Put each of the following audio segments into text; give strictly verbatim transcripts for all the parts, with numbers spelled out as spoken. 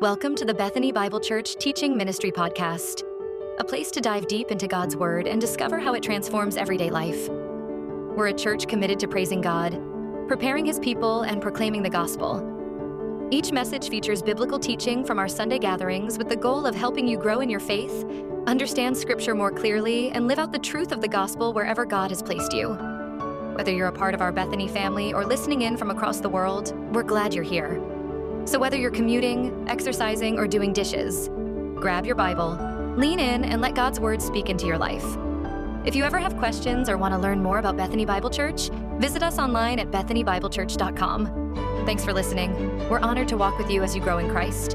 Welcome to the Bethany Bible Church Teaching Ministry Podcast, a place to dive deep into God's Word and discover how it transforms everyday life. We're a church committed to praising God, preparing His people, and proclaiming the gospel. Each message features biblical teaching from our Sunday gatherings with the goal of helping you grow in your faith, understand Scripture more clearly, and live out the truth of the gospel wherever God has placed you. Whether you're a part of our Bethany family or listening in from across the world, we're glad you're here. So whether you're commuting, exercising, or doing dishes, grab your Bible, lean in, and let God's Word speak into your life. If you ever have questions or want to learn more about Bethany Bible Church, visit us online at bethany bible church dot com. Thanks for listening. We're honored to walk with you as you grow in Christ.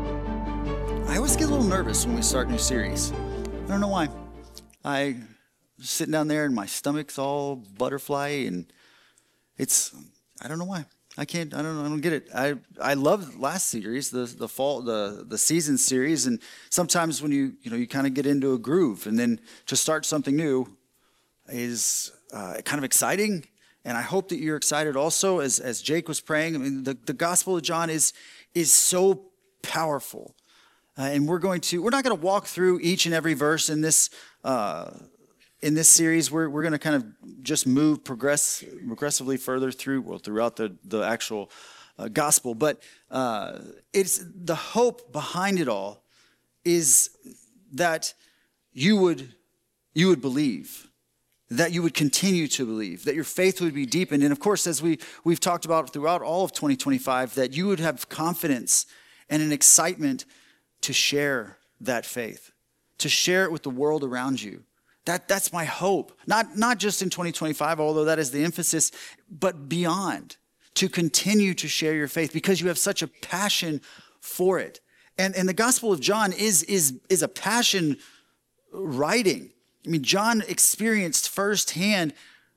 I always get a little nervous when we start new series. I don't know why. I sitting down there and my stomach's all butterfly, and it's, I don't know why. I can't, I don't know, I don't get it. I, I love last series, the the fall, the the season series, and sometimes when you, you know, you kind of get into a groove, and then to start something new is uh, kind of exciting, and I hope that you're excited also, as as Jake was praying. I mean, the, the Gospel of John is is so powerful, uh, and we're going to, we're not going to walk through each and every verse in this uh In this series. We're we're going to kind of just move progress progressively further through, well, throughout the the actual uh, gospel. But uh, it's the hope behind it all is that you would you would believe, that you would continue to believe, that your faith would be deepened, and of course, as we we've talked about throughout all of twenty twenty-five, that you would have confidence and an excitement to share that faith, to share it with the world around you. That that's my hope, not, not just in twenty twenty-five, although that is the emphasis, but beyond, to continue to share your faith because you have such a passion for it. And, and the Gospel of John is, is, is a passion writing. I mean, John experienced firsthand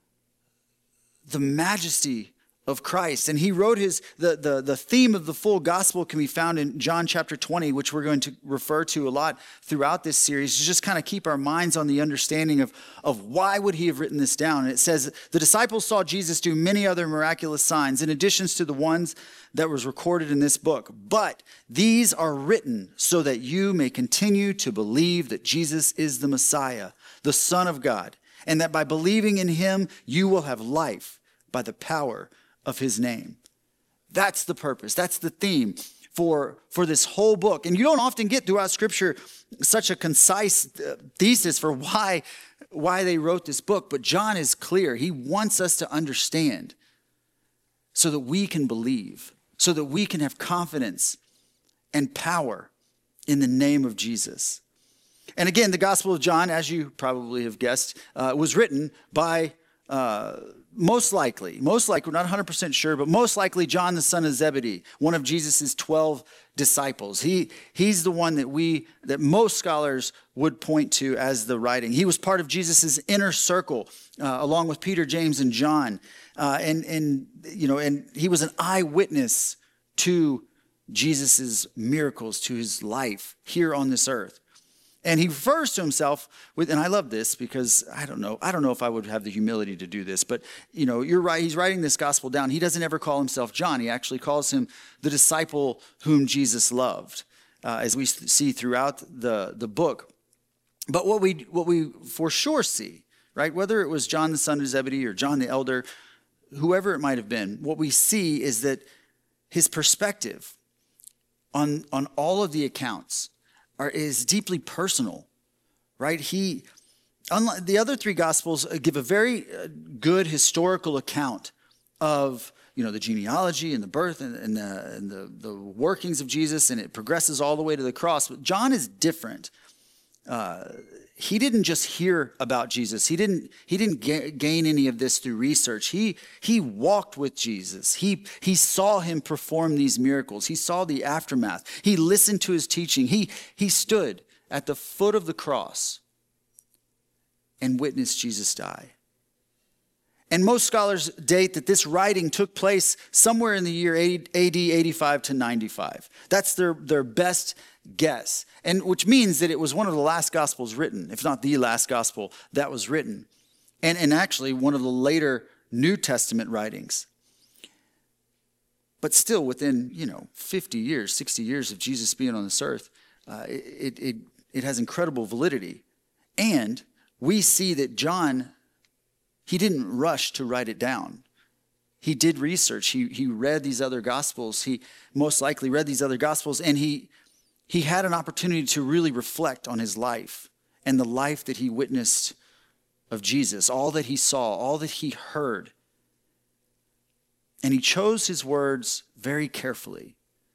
the majesty of Christ. And he wrote his, the, the, the theme of the full gospel can be found in John chapter twenty, which we're going to refer to a lot throughout this series, to just kind of keep our minds on the understanding of, of why would he have written this down. And it says, the disciples saw Jesus do many other miraculous signs in addition to the ones that was recorded in this book. But these are written so that you may continue to believe that Jesus is the Messiah, the Son of God, and that by believing in him, you will have life by the power of his name. That's the purpose. That's the theme for, for this whole book. And you don't often get throughout Scripture such a concise uh, thesis for why, why they wrote this book. But John is clear. He wants us to understand so that we can believe, so that we can have confidence and power in the name of Jesus. And again, the Gospel of John, as you probably have guessed, uh, was written by uh, Most likely, most likely, we're not one hundred percent sure, but most likely John, the son of Zebedee, one of Jesus's twelve disciples. He, he's the one that we, that most scholars would point to as the writing. He was part of Jesus's inner circle, uh, along with Peter, James, and John. Uh, and, and, you know, and he was an eyewitness to Jesus's miracles, to his life here on this earth. And he refers to himself with, and I love this because I don't know, I don't know if I would have the humility to do this, but you know, you're right, he's writing this gospel down. He doesn't ever call himself John. He actually calls him the disciple whom Jesus loved, uh, as we see throughout the, the book. But what we what we for sure see, right, whether it was John the son of Zebedee or John the elder, whoever it might have been, what we see is that his perspective on, on all of the accounts Are, is deeply personal, right? He, unlike the other three Gospels, give a very good historical account of, you know, the genealogy and the birth and, and, the, and the, the workings of Jesus, and it progresses all the way to the cross. But John is different. Uh, he didn't just hear about Jesus. He didn't. He didn't ga- gain any of this through research. He he walked with Jesus. He he saw him perform these miracles. He saw the aftermath. He listened to his teaching. He he stood at the foot of the cross and witnessed Jesus die. And most scholars date that this writing took place somewhere in the year A D eighty-five to ninety-five. That's their, their best guess. And which means that it was one of the last gospels written, if not the last gospel that was written. And, and actually one of the later New Testament writings. But still within, you know, fifty years, sixty years of Jesus being on this earth, uh, it, it, it has incredible validity. And we see that John, he didn't rush to write it down. He did research. He, he read these other gospels. He most likely read these other gospels, and he, he had an opportunity to really reflect on his life and the life that he witnessed of Jesus, all that he saw, all that he heard. And he chose his words very carefully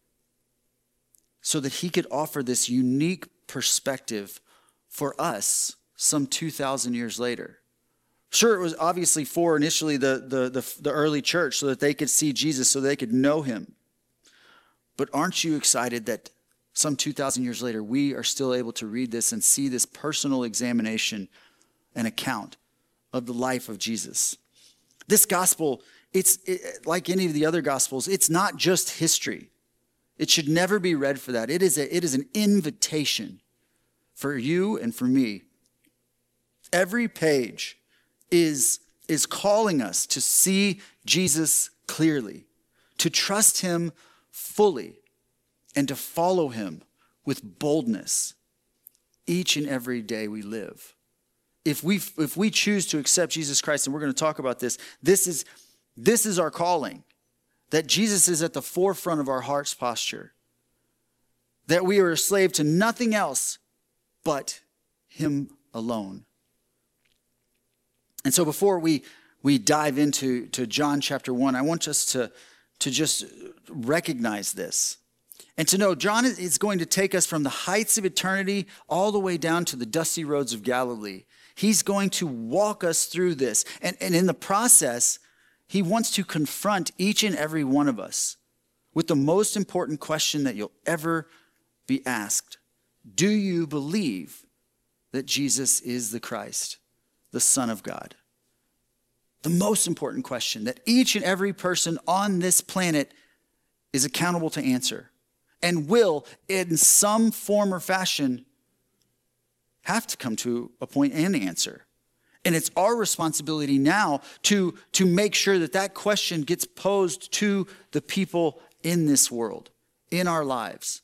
so that he could offer this unique perspective for us some two thousand years later. Sure, it was obviously for initially the, the, the, the early church so that they could see Jesus, so they could know him. But aren't you excited that some two thousand years later, we are still able to read this and see this personal examination and account of the life of Jesus? This gospel, it's it, like any of the other gospels, it's not just history. It should never be read for that. It is a, it is an invitation for you and for me. Every page is, is calling us to see Jesus clearly, to trust him fully, and to follow him with boldness each and every day we live. If we if we choose to accept Jesus Christ, and we're going to talk about this, this is this is our calling, that Jesus is at the forefront of our heart's posture, that we are a slave to nothing else but him alone. And so before we we dive into to John chapter one, I want us to, to just recognize this. And to know John is going to take us from the heights of eternity all the way down to the dusty roads of Galilee. He's going to walk us through this. And, and in the process, he wants to confront each and every one of us with the most important question that you'll ever be asked. Do you believe that Jesus is the Christ, the Son of God? The most important question that each and every person on this planet is accountable to answer, and will, in some form or fashion, have to come to a point and answer. And it's our responsibility now to, to make sure that that question gets posed to the people in this world, in our lives.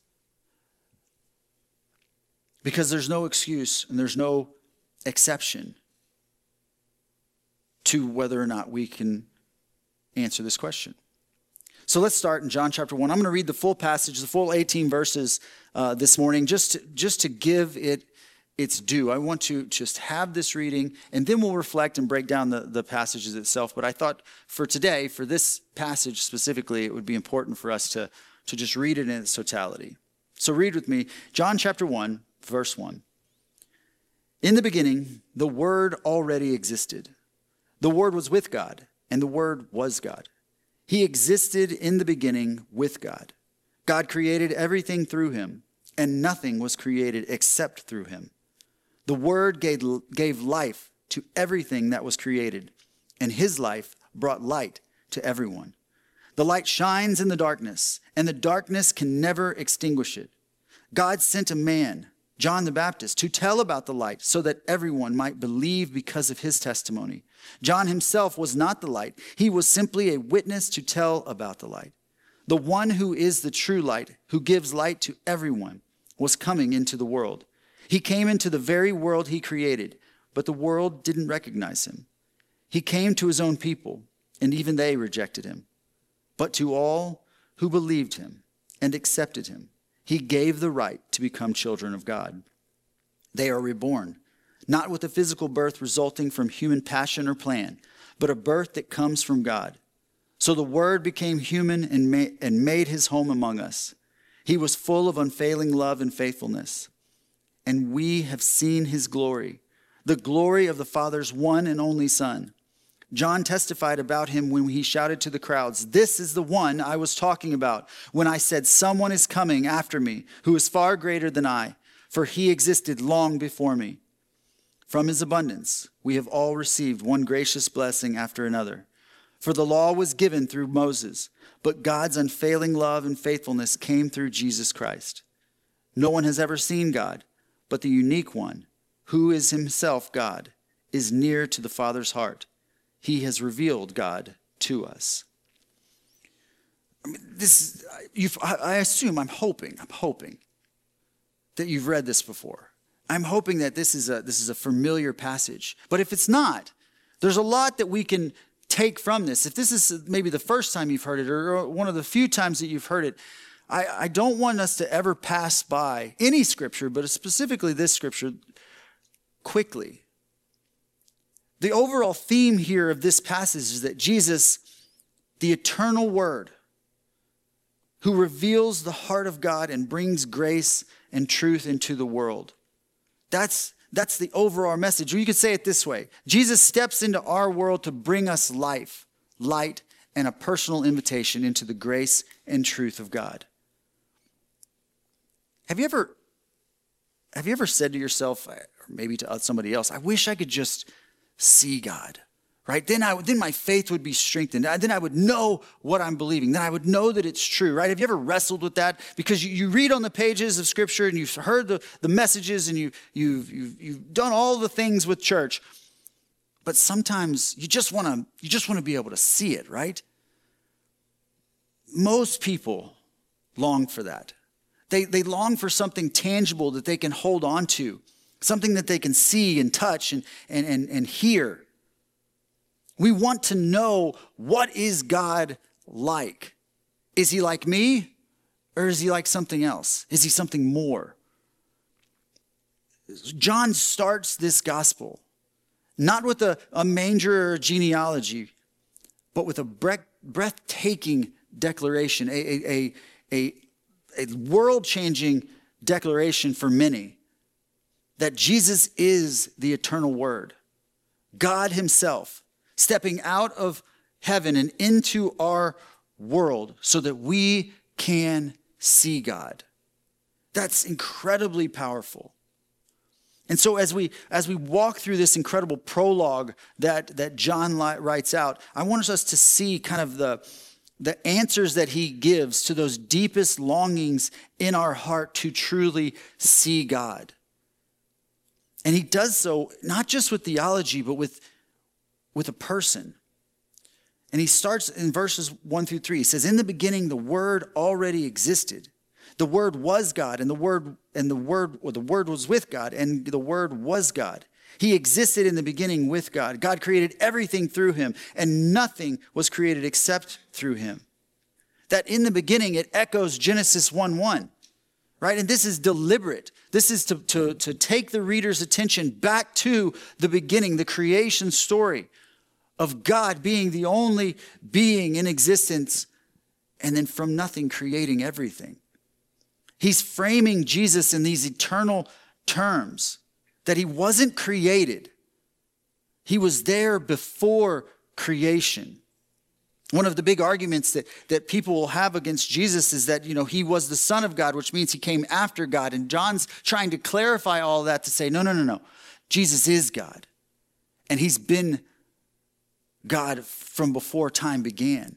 Because there's no excuse and there's no exception to whether or not we can answer this question. So let's start in John chapter one. I'm going to read the full passage, the full eighteen verses uh, this morning, just to, just to give it its due. I want to just have this reading, and then we'll reflect and break down the, the passages itself. But I thought for today, for this passage specifically, it would be important for us to, to just read it in its totality. So read with me, John chapter one, verse one. In the beginning, the Word already existed. The Word was with God, and the Word was God. He existed in the beginning with God. God created everything through him, and nothing was created except through him. The Word gave, gave life to everything that was created, and his life brought light to everyone. The light shines in the darkness, and the darkness can never extinguish it. God sent a man, John the Baptist, to tell about the light so that everyone might believe because of his testimony. John himself was not the light. He was simply a witness to tell about the light. The one who is the true light, who gives light to everyone, was coming into the world. He came into the very world he created, but the world didn't recognize him. He came to his own people, and even they rejected him. But to all who believed him and accepted him, he gave the right to become children of God. They are reborn, not with a physical birth resulting from human passion or plan, but a birth that comes from God. So the Word became human and made, and made his home among us. He was full of unfailing love and faithfulness. And we have seen his glory, the glory of the Father's one and only Son. John testified about him when he shouted to the crowds, "This is the one I was talking about when I said, 'Someone is coming after me who is far greater than I, for he existed long before me.' From his abundance, we have all received one gracious blessing after another. For the law was given through Moses, but God's unfailing love and faithfulness came through Jesus Christ. No one has ever seen God, but the unique one, who is himself God, is near to the Father's heart. He has revealed God to us." I mean, this, you've, I, I assume, I'm hoping, I'm hoping that you've read this before. I'm hoping that this is a this is a familiar passage. But if it's not, there's a lot that we can take from this. If this is maybe the first time you've heard it or one of the few times that you've heard it, I, I don't want us to ever pass by any scripture, but specifically this scripture, quickly. The overall theme here of this passage is that Jesus, the eternal Word, who reveals the heart of God and brings grace and truth into the world. That's That's the overall message. Or you could say it this way. Jesus steps into our world to bring us life, light, and a personal invitation into the grace and truth of God. Have you ever, have you ever said to yourself, or maybe to somebody else, I wish I could just see God, right? Then I then my faith would be strengthened. Then I would know what I'm believing. Then I would know that it's true, right? Have you ever wrestled with that? Because you, you read on the pages of Scripture and you've heard the, the messages and you, you've, you've, you've done all the things with church, but sometimes you just want to you just want to be able to see it, right? Most people long for that. They, they long for something tangible that they can hold on to, something that they can see and touch and, and, and, and hear. We want to know, what is God like? Is he like me, or is he like something else? Is he something more? John starts this gospel not with a, a manger or genealogy, but with a breath, breathtaking declaration, a, a, a, a world-changing declaration for many, that Jesus is the eternal Word, God himself, stepping out of heaven and into our world so that we can see God. That's incredibly powerful. And so as we as we walk through this incredible prologue that, that John writes out, I want us to see kind of the, the answers that he gives to those deepest longings in our heart to truly see God. And he does so not just with theology, but with with a person. And he starts in verses one through three. He says, in the beginning, the Word already existed. The Word was God, and the Word and the Word, or the Word was with God, and the Word was God. He existed in the beginning with God. God created everything through him, and nothing was created except through him. That in the beginning, it echoes Genesis one one. Right? And this is deliberate. This is to, to, to take the reader's attention back to the beginning, the creation story of God being the only being in existence, and then from nothing creating everything. He's framing Jesus in these eternal terms, that he wasn't created. He was there before creation. One of the big arguments that, that people will have against Jesus is that, you know, he was the Son of God, which means he came after God. And John's trying to clarify all that to say, no, no, no, no. Jesus is God. And he's been God from before time began.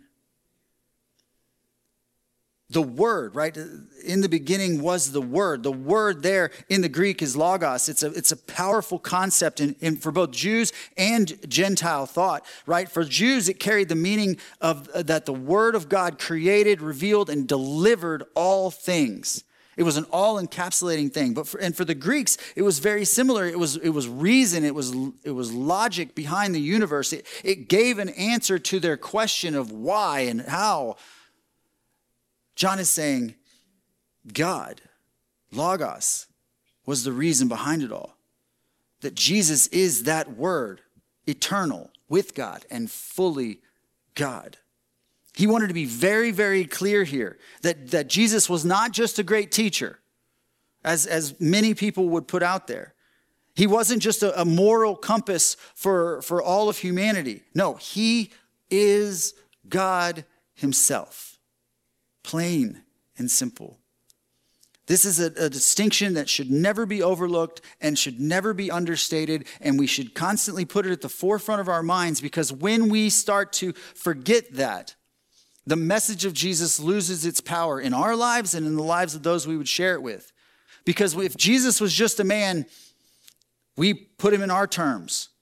The Word, right? In the beginning was the Word. The word there in the Greek is logos. It's a, it's a powerful concept in, in, for both Jews and Gentile thought, right? For Jews, it carried the meaning of uh, that the Word of God created, revealed, and delivered all things. It was an all-encapsulating thing. But for, and for the Greeks, it was very similar. It was, it was reason. It was, it was logic behind the universe. It, it gave an answer to their question of why and how. John is saying God, logos, was the reason behind it all. That Jesus is that Word, eternal, with God, and fully God. He wanted to be very, very clear here that, that Jesus was not just a great teacher, as, as many people would put out there. He wasn't just a, a moral compass for, for all of humanity. No, he is God himself. Plain and simple. This is a, a distinction that should never be overlooked and should never be understated, and we should constantly put it at the forefront of our minds, because when we start to forget that, the message of Jesus loses its power in our lives and in the lives of those we would share it with. Because if Jesus was just a man, we put him in our terms.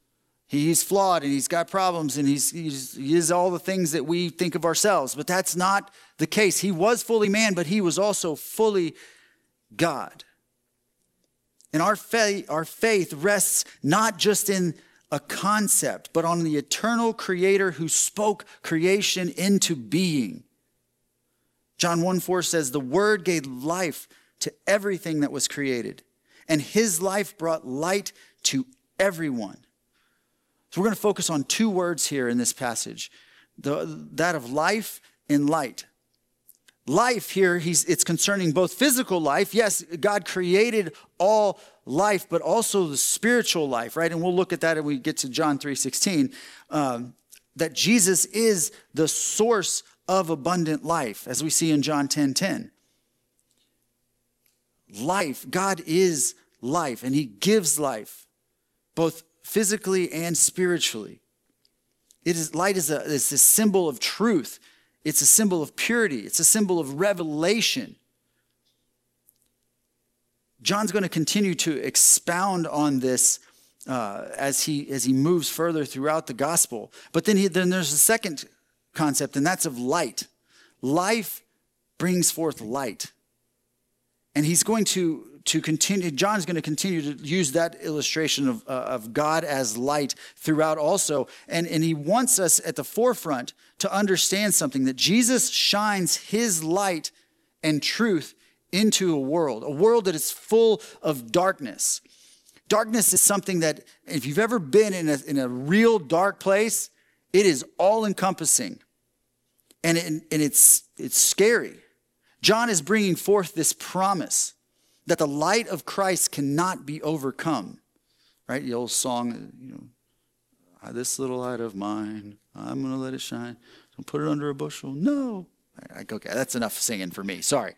He's flawed and he's got problems and he's, he's he is all the things that we think of ourselves. But that's not the case. He was fully man, but he was also fully God. And our faith, our faith rests not just in a concept, but on the eternal creator who spoke creation into being. John one four says, the word gave life to everything that was created, and his life brought light to everyone. So we're going to focus on two words here in this passage, the, that of life and light. Life here, he's, it's concerning both physical life. Yes, God created all life, but also the spiritual life, right? And we'll look at that when we get to John three sixteen, um, that Jesus is the source of abundant life, as we see in John ten ten. Life, God is life, and he gives life, both physically and spiritually. It is light is a, is a symbol of truth. It's a symbol of purity. It's a symbol of revelation. John's going to continue to expound on this uh, as he as he moves further throughout the gospel. But then he, then there's a second concept, and that's of light. Life brings forth light. And he's going to, to continue, John's going to continue to use that illustration of, uh, of God as light throughout also. And, and he wants us at the forefront to understand something, that Jesus shines his light and truth into a world, a world that is full of darkness. Darkness is something that, if you've ever been in a, in a real dark place, it is all-encompassing. And, it, and it's, it's scary. John is bringing forth this promise that the light of Christ cannot be overcome. Right? The old song, you know, this little light of mine, I'm going to let it shine. Don't put it under a bushel. No. Okay, that's enough singing for me. Sorry.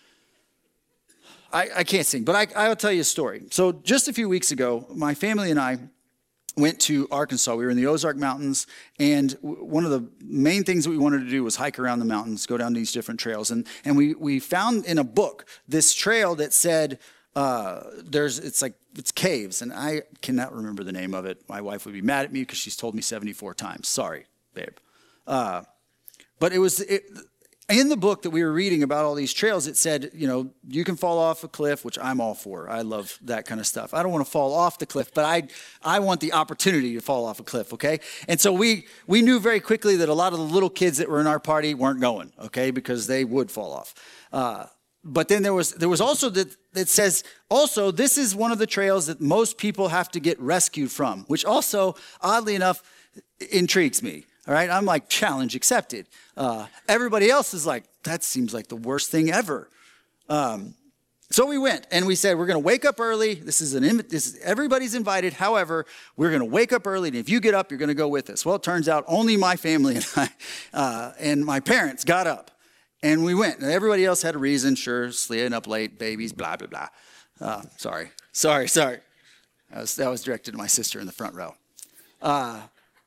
I, I can't sing, but I, I'll tell you a story. So just a few weeks ago, my family and I went to Arkansas. We were in the Ozark Mountains, and one of the main things that we wanted to do was hike around the mountains, go down these different trails. And and we we found in a book this trail that said uh, there's it's like it's caves, and I cannot remember the name of it. My wife would be mad at me because she's told me seventy-four times. Sorry, babe. Uh, but it was it, in the book that we were reading about all these trails. It said, you know, you can fall off a cliff, which I'm all for. I love that kind of stuff. I don't want to fall off the cliff, but I I want the opportunity to fall off a cliff, okay? And so we we knew very quickly that a lot of the little kids that were in our party weren't going, okay, because they would fall off. Uh, but then there was there was also that that says also this is one of the trails that most people have to get rescued from, which also oddly enough intrigues me. All right, I'm like, challenge accepted. Uh, everybody else is like, that seems like the worst thing ever. Um, so we went and we said, we're going to wake up early. This is an inv- this is, everybody's invited. However, we're going to wake up early, and if you get up, you're going to go with us. Well, it turns out only my family and I uh, and my parents got up, and we went. And everybody else had a reason. Sure, staying up late, babies, blah blah blah. Uh, sorry, sorry, sorry. That was, that was directed to my sister in the front row. Uh,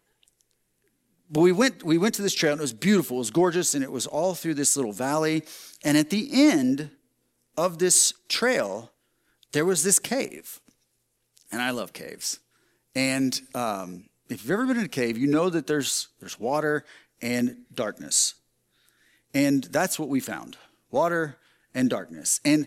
But we went we went to this trail, and it was beautiful. It was gorgeous, and it was all through this little valley. And at the end of this trail, there was this cave. And I love caves. And um, if you've ever been in a cave, you know that there's there's water and darkness. And that's what we found, water and darkness. And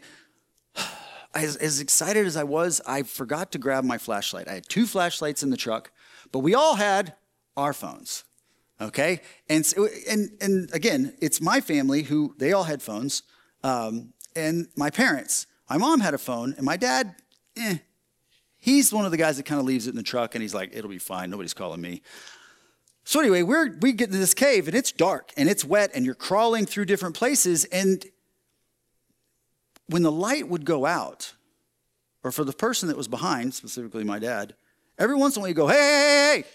as, as excited as I was, I forgot to grab my flashlight. I had two flashlights in the truck, but we all had our phones. Okay, and so, and and again, it's my family who they all had phones, um, and my parents. My mom had a phone, and my dad, eh, he's one of the guys that kind of leaves it in the truck, and he's like, "It'll be fine. Nobody's calling me." So anyway, we're we get to this cave, and it's dark, and it's wet, and you're crawling through different places, and when the light would go out, or for the person that was behind, specifically my dad, every once in a while you go, "Hey, hey, hey, hey!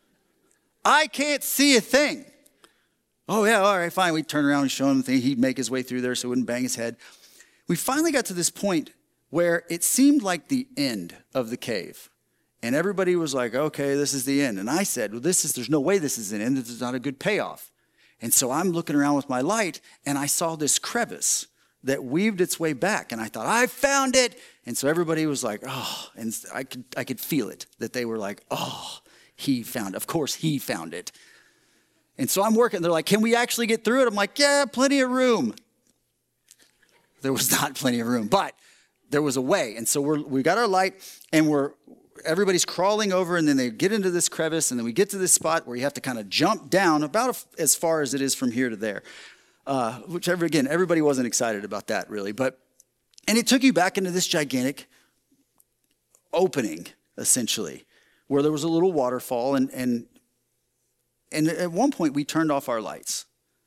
I can't see a thing." Oh, yeah, all right, fine. We'd turn around and show him the thing. He'd make his way through there so he wouldn't bang his head. We finally got to this point where it seemed like the end of the cave. And everybody was like, okay, this is the end. And I said, well, this is, there's no way this is an end. This is not a good payoff. And so I'm looking around with my light, and I saw this crevice that weaved its way back. And I thought, I found it. And so everybody was like, oh, and I could, I could feel it, that they were like, oh, he found it. Of course, he found it. And so I'm working. They're like, can we actually get through it? I'm like, yeah, plenty of room. There was not plenty of room, but there was a way. And so we're, we got our light, and we're everybody's crawling over, and then they get into this crevice, and then we get to this spot where you have to kind of jump down about as far as it is from here to there. Uh, whichever, again, everybody wasn't excited about that really. But, and it took you back into this gigantic opening, essentially, where there was a little waterfall, and and and at one point we turned off our lights.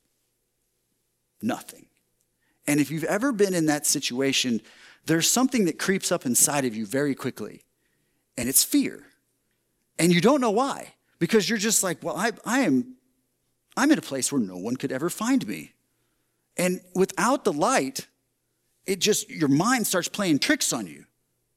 Nothing. And if you've ever been in that situation, there's something that creeps up inside of you very quickly, and it's fear. And you don't know why, because you're just like, well, I, I am, I'm in a place where no one could ever find me. And without the light, it just, your mind starts playing tricks on you.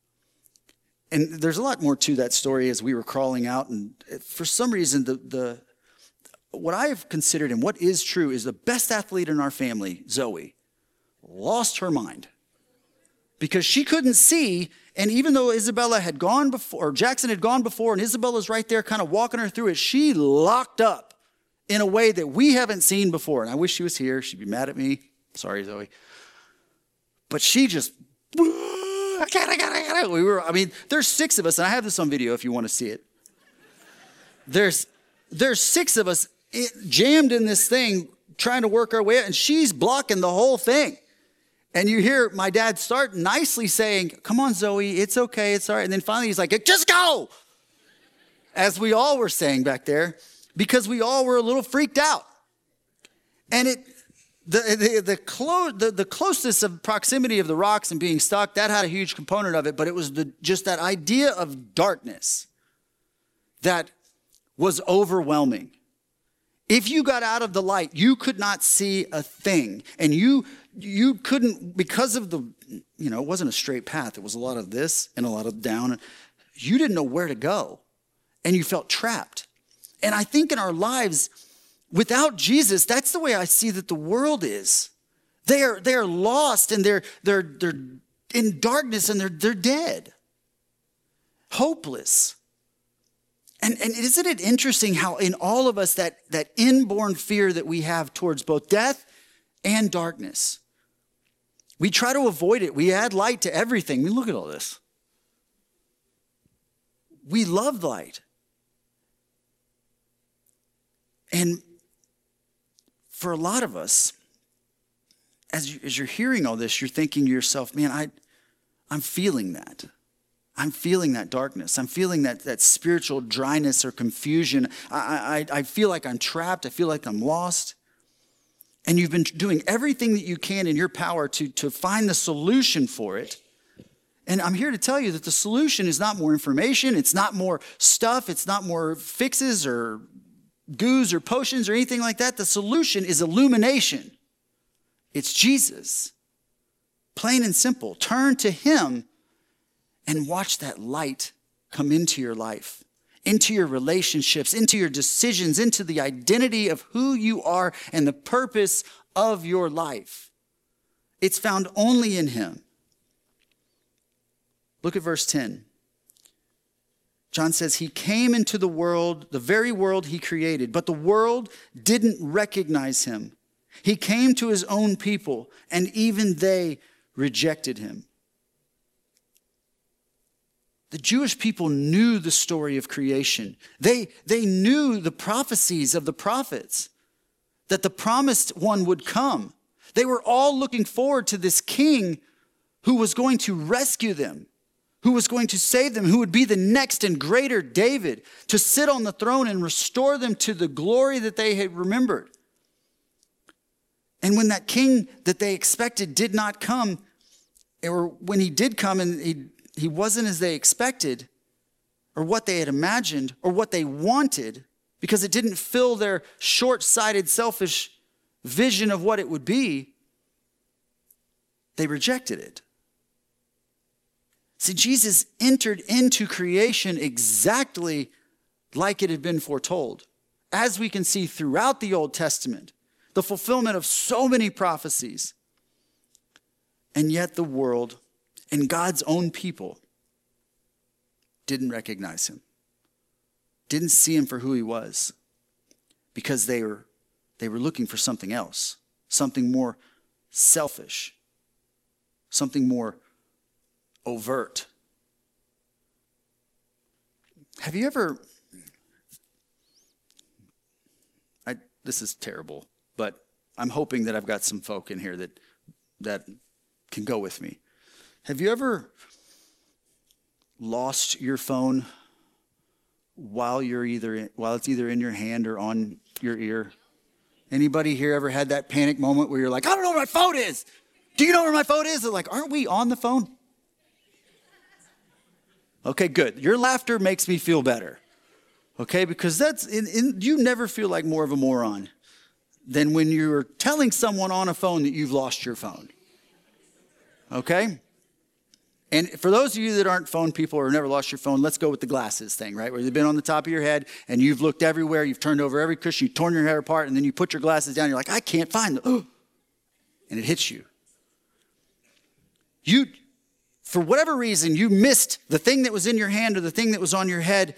And there's a lot more to that story as we were crawling out. And for some reason, the, the what I have considered and what is true is the best athlete in our family, Zoe, lost her mind because she couldn't see. And even though Isabella had gone before, or Jackson had gone before, and Isabella's right there kind of walking her through it, she locked up in a way that we haven't seen before. And I wish she was here. She'd be mad at me. Sorry, Zoe. But she just, I got it, I got it, I got it. We were, I mean, there's six of us, and I have this on video if you want to see it. There's, there's six of us jammed in this thing, trying to work our way out, and she's blocking the whole thing. And you hear my dad start nicely saying, come on, Zoe, it's okay, it's all right. And then finally he's like, just go! As we all were saying back there, because we all were a little freaked out. And it, the the the, clo- the the closeness of proximity of the rocks and being stuck, that had a huge component of it, but it was the just that idea of darkness that was overwhelming. If you got out of the light, you could not see a thing. And you you couldn't, because of the, you know, it wasn't a straight path. It was a lot of this and a lot of down. You didn't know where to go. And you felt trapped. And I think in our lives, without Jesus, that's the way I see that the world is. They are, they are lost, and they're, they're, they're in darkness, and they're, they're dead. Hopeless. And, and isn't it interesting how in all of us that, that inborn fear that we have towards both death and darkness, we try to avoid it. We add light to everything. I mean, look at all this. We love light. And for a lot of us, as, you, as you're hearing all this, you're thinking to yourself, man, I, I'm feeling that. I'm feeling that darkness. I'm feeling that, that spiritual dryness or confusion. I, I, I feel like I'm trapped. I feel like I'm lost. And you've been doing everything that you can in your power to, to find the solution for it. And I'm here to tell you that the solution is not more information. It's not more stuff. It's not more fixes or goos or potions or anything like that. The solution is illumination. It's Jesus. Plain and simple. Turn to him and watch that light come into your life, into your relationships, into your decisions, into the identity of who you are and the purpose of your life. It's found only in him. Look at verse ten. John says, he came into the world, the very world he created, but the world didn't recognize him. He came to his own people, and even they rejected him. The Jewish people knew the story of creation. They, they knew the prophecies of the prophets, that the promised one would come. They were all looking forward to this king who was going to rescue them, who was going to save them, who would be the next and greater David, to sit on the throne and restore them to the glory that they had remembered. And when that king that they expected did not come, or when he did come and he, he wasn't as they expected, or what they had imagined, or what they wanted, because it didn't fill their short-sighted, selfish vision of what it would be, they rejected it. See, Jesus entered into creation exactly like it had been foretold, as we can see throughout the Old Testament, the fulfillment of so many prophecies. And yet the world and God's own people didn't recognize him. didn't see him for who he was because they were, they were looking for something else, something more selfish, something more overt. Have you ever, I, this is terrible, but I'm hoping that I've got some folk in here that that can go with me. Have you ever lost your phone while you're either in, while it's either in your hand or on your ear? Anybody here ever had that panic moment where you're like, I don't know where my phone is. Do you know where my phone is? They're like, aren't we on the phone? Okay, good. Your laughter makes me feel better. Okay, because that's in, in, you never feel like more of a moron than when you're telling someone on a phone that you've lost your phone. Okay? And for those of you that aren't phone people or never lost your phone, let's go with the glasses thing, right? Where they've been on the top of your head and you've looked everywhere, you've turned over every cushion, you've torn your hair apart, and then you put your glasses down, you're like, I can't find them. And it hits you. You, for whatever reason, you missed the thing that was in your hand or the thing that was on your head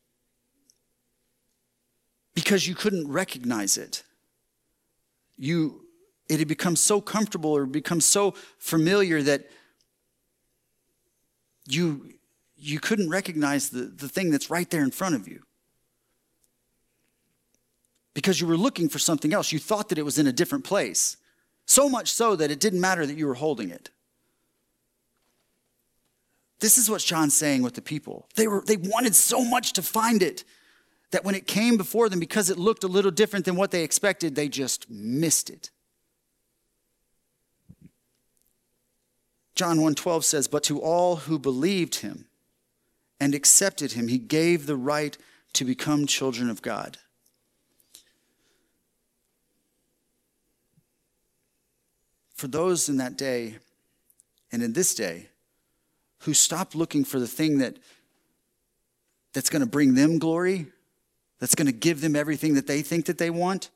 because you couldn't recognize it. You, it had become so comfortable or become so familiar that you, you couldn't recognize the, the thing that's right there in front of you. Because you were looking for something else. You thought that it was in a different place. So much so that it didn't matter that you were holding it. This is what John's saying with the people. They were, they wanted so much to find it that when it came before them, because it looked a little different than what they expected, they just missed it. John one twelve says, but to all who believed him and accepted him, he gave the right to become children of God. For those in that day and in this day who stopped looking for the thing that, that's going to bring them glory, that's going to give them everything that they think that they want,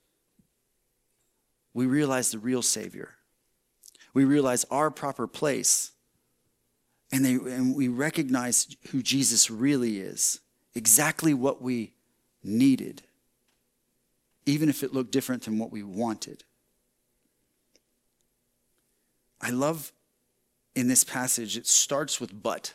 we realize the real Savior. We realize our proper place. And, they, and we recognize who Jesus really is. Exactly what we needed. Even if it looked different than what we wanted. I love in this passage, it starts with but.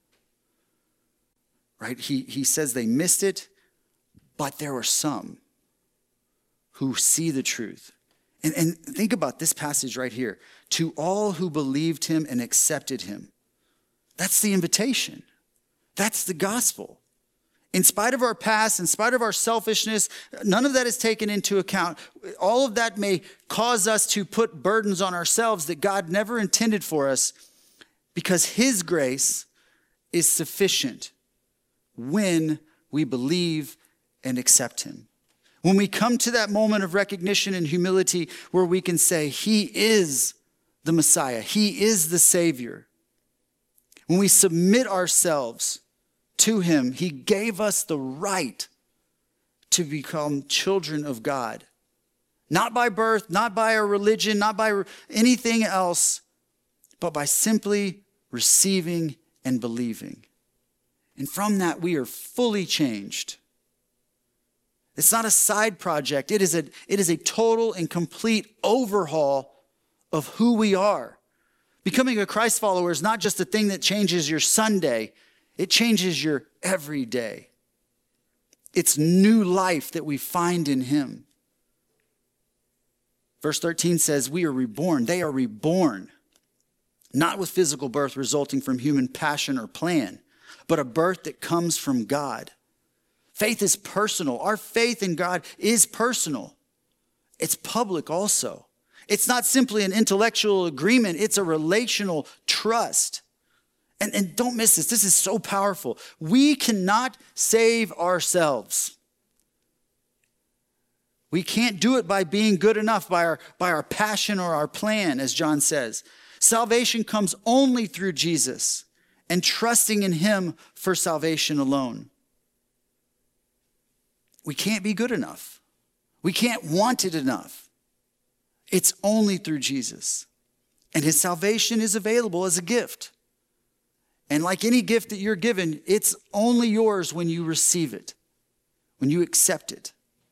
Right? He, he says they missed it, but there were some who see the truth. And, and think about this passage right here. To all who believed him and accepted him. That's the invitation. That's the gospel. In spite of our past, in spite of our selfishness, none of that is taken into account. All of that may cause us to put burdens on ourselves that God never intended for us, because his grace is sufficient when we believe and accept him. When we come to that moment of recognition and humility where we can say, he is the Messiah. He is the Savior. When we submit ourselves to him, he gave us the right to become children of God. Not by birth, not by our religion, not by anything else, but by simply receiving and believing. And from that, we are fully changed. It's not a side project. It is a, it is a total and complete overhaul of who we are. Becoming a Christ follower is not just a thing that changes your Sunday. It changes your everyday. It's new life that we find in him. Verse thirteen says, we are reborn. They are reborn. Not with physical birth resulting from human passion or plan, but a birth that comes from God. Faith is personal. Our faith in God is personal. It's public also. It's not simply an intellectual agreement. It's a relational trust. And, and don't miss this. This is so powerful. We cannot save ourselves. We can't do it by being good enough, by our, by our passion or our plan, as John says. Salvation comes only through Jesus and trusting in him for salvation alone. We can't be good enough. We can't want it enough. It's only through Jesus. And his salvation is available as a gift. And like any gift that you're given, it's only yours when you receive it. when you accept it.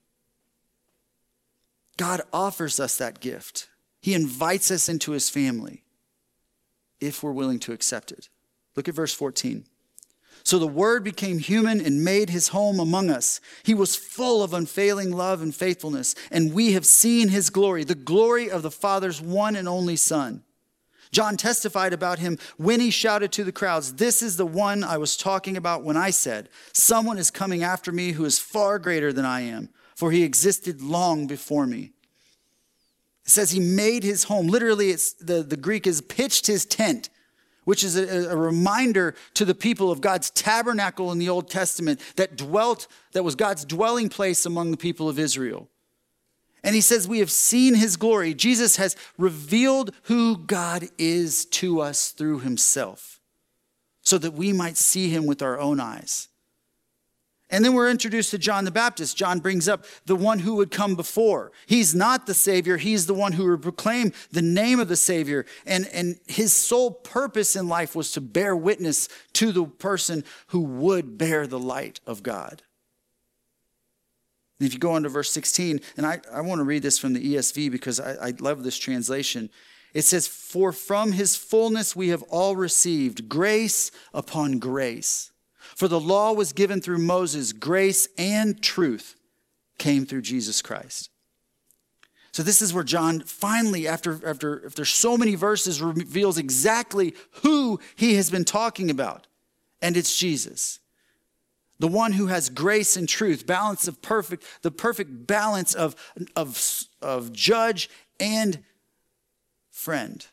God offers us that gift. He invites us into his family if we're willing to accept it. Look at verse fourteen. So the Word became human and made his home among us. He was full of unfailing love and faithfulness, and we have seen his glory, the glory of the Father's one and only Son. John testified about him when he shouted to the crowds, "This is the one I was talking about when I said, 'Someone is coming after me who is far greater than I am, for he existed long before me.'" It says he made his home. Literally, it's the, the Greek is pitched his tent, which is a, a reminder to the people of God's tabernacle in the Old Testament that dwelt, that was God's dwelling place among the people of Israel. And he says, we have seen his glory. Jesus has revealed who God is to us through himself so that we might see him with our own eyes. And then we're introduced to John the Baptist. John brings up the one who would come before. He's not the Savior. He's the one who would proclaim the name of the Savior. And, and his sole purpose in life was to bear witness to the person who would bear the light of God. And if you go on to verse sixteen, and I, I want to read this from the E S V because I, I love this translation. It says, "For from his fullness we have all received grace upon grace. For the law was given through Moses, grace and truth came through Jesus Christ." So this is where John finally, after, after, after so many verses, reveals exactly who he has been talking about. And it's Jesus. The one who has grace and truth, balance of perfect, the perfect balance of, of, of judge and friend,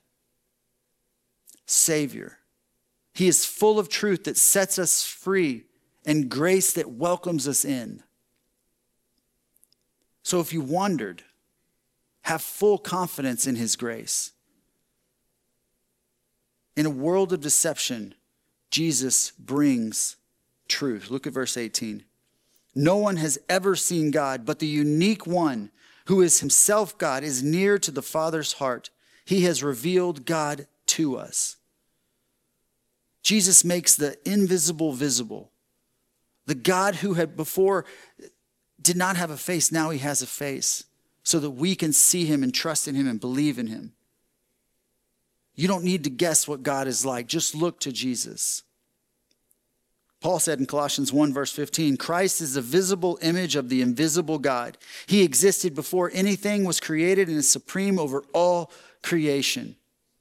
Savior. He is full of truth that sets us free and grace that welcomes us in. So if you wondered, have full confidence in his grace. In a world of deception, Jesus brings truth. Look at verse eighteen. "No one has ever seen God, but the unique one who is himself God is near to the Father's heart. He has revealed God to us." Jesus makes the invisible visible. The God who had before did not have a face, now he has a face so that we can see him and trust in him and believe in him. You don't need to guess what God is like. Just look to Jesus. Paul said in Colossians one verse fifteen, "Christ is the visible image of the invisible God. He existed before anything was created and is supreme over all creation."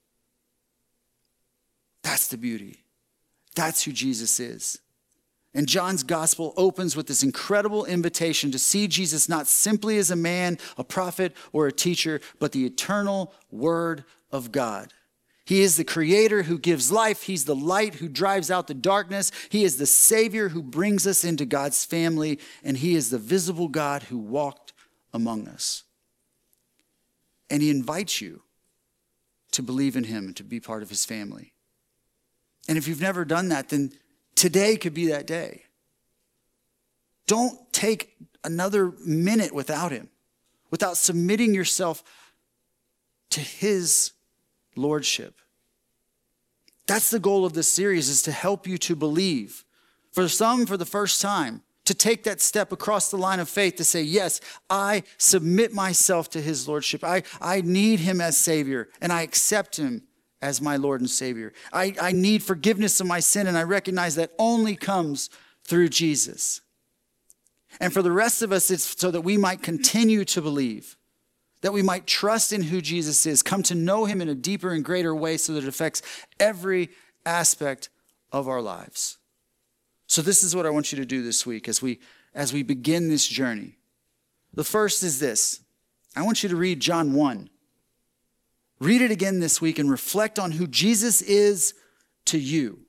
That's the beauty. That's who Jesus is. And John's gospel opens with this incredible invitation to see Jesus not simply as a man, a prophet, or a teacher, but the eternal Word of God. He is the creator who gives life. He's the light who drives out the darkness. He is the Savior who brings us into God's family. And he is the visible God who walked among us. And he invites you to believe in him and to be part of his family. And if you've never done that, then today could be that day. Don't take another minute without him, without submitting yourself to his lordship. That's the goal of this series, is to help you to believe. For some, for the first time, to take that step across the line of faith to say, yes, I submit myself to his lordship. I, I need him as Savior, and I accept him as my Lord and Savior. I, I need forgiveness of my sin, and I recognize that only comes through Jesus. And for the rest of us, it's so that we might continue to believe, that we might trust in who Jesus is, come to know him in a deeper and greater way so that it affects every aspect of our lives. So this is what I want you to do this week as we, as we begin this journey. The first is this. I want you to read John one. Read it again this week and reflect on who Jesus is to you.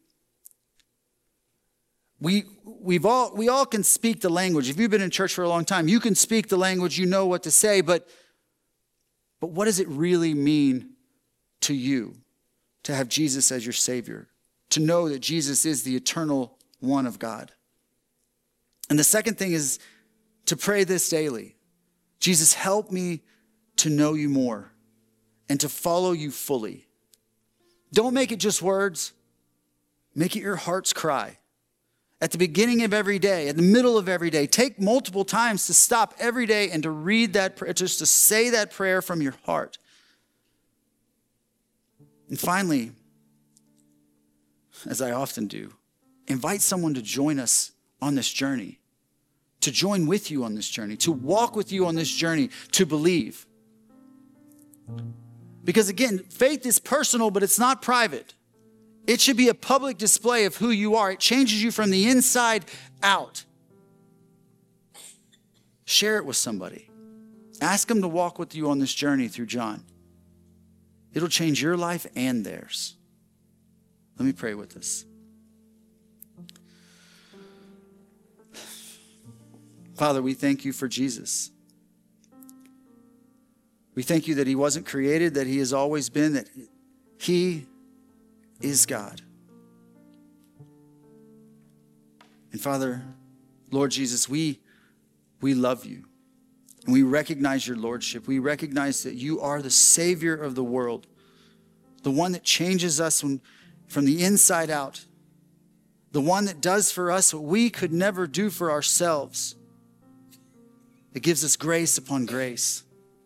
We, we've all, we all can speak the language. If you've been in church for a long time, you can speak the language, you know what to say, but, but what does it really mean to you to have Jesus as your Savior? To know that Jesus is the eternal one of God. And the second thing is to pray this daily. Jesus, help me to know you more and to follow you fully. Don't make it just words. Make it your heart's cry. at the beginning of every day, at the middle of every day. Take multiple times to stop every day and to read that prayer, just to say that prayer from your heart. And finally, as I often do, invite someone to join us on this journey, to join with you on this journey, to walk with you on this journey, to believe. Because again, faith is personal, but it's not private. It should be a public display of who you are. It changes you from the inside out. Share it with somebody. Ask them to walk with you on this journey through John. It'll change your life and theirs. Let me pray with us. Father, we thank you for Jesus. We thank you that he wasn't created, that he has always been, that he is God. And Father, Lord Jesus, we, we love you. And we recognize your lordship. We recognize that you are the Savior of the world, the one that changes us when, from the inside out, the one that does for us what we could never do for ourselves. It gives us grace upon grace.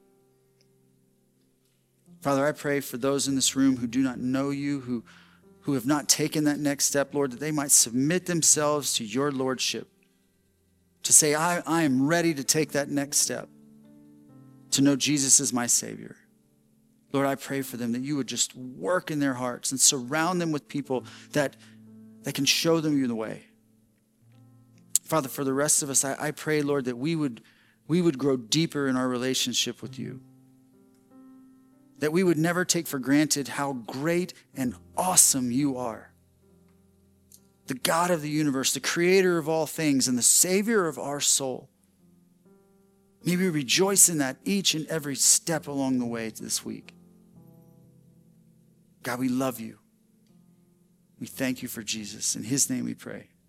Father, I pray for those in this room who do not know you, who, who have not taken that next step, Lord, that they might submit themselves to your lordship, to say, I, I am ready to take that next step, to know Jesus as my Savior. Lord, I pray for them that you would just work in their hearts and surround them with people that, that can show them you the way. Father, for the rest of us, I, I pray, Lord, that we would, we would grow deeper in our relationship with you. That we would never take for granted how great and awesome you are. The God of the universe, the creator of all things, and the Savior of our soul. May we rejoice in that each and every step along the way this week. God, we love you. We thank you for Jesus. In his name we pray.